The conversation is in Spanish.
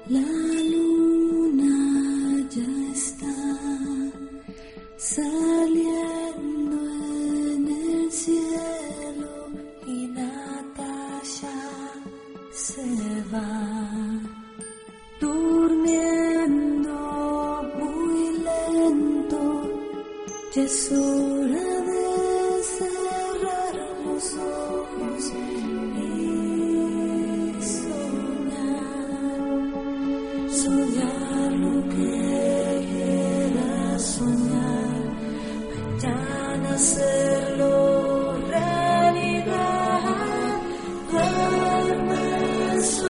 La luna ya está saliendo en el cielo y Natasha se va durmiendo muy lento. Ya es hora de cerrar los ojos.